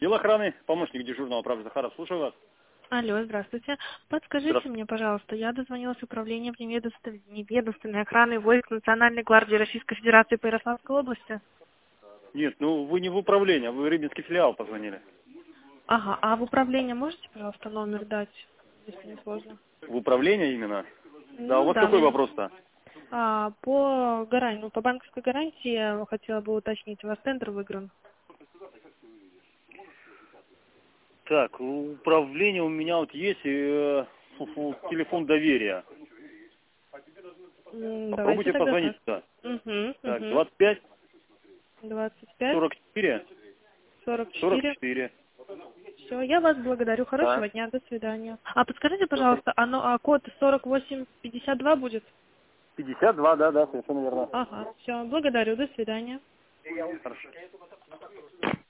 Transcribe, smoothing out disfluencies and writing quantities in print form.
Дел охраны, помощник дежурного прав Захаров, слушаю вас. Алло, здравствуйте. Подскажите мне, пожалуйста, я дозвонилась в управление неведомственной охраны войск Национальной гвардии Российской Федерации по Ярославской области. Нет, ну вы не в управление, вы в Рыбинский филиал позвонили. Ага, а в управление можете, пожалуйста, номер дать, если не сложно? В управление именно? Да, у Ну вас да, какой мне вопрос-то? по банковской гарантии я хотела бы уточнить, у вас тендер выигран? Так, управление у меня вот есть телефон доверия. Давайте Попробуйте тогда позвонить так. сюда. Так, Угу. 25 25 44 44. 44. Все, я вас благодарю. Да. Хорошего дня. До свидания. А подскажите, Всё. пожалуйста, код 4852 будет? 52, да, совершенно верно. Ага, все, благодарю. До свидания. Хорошо.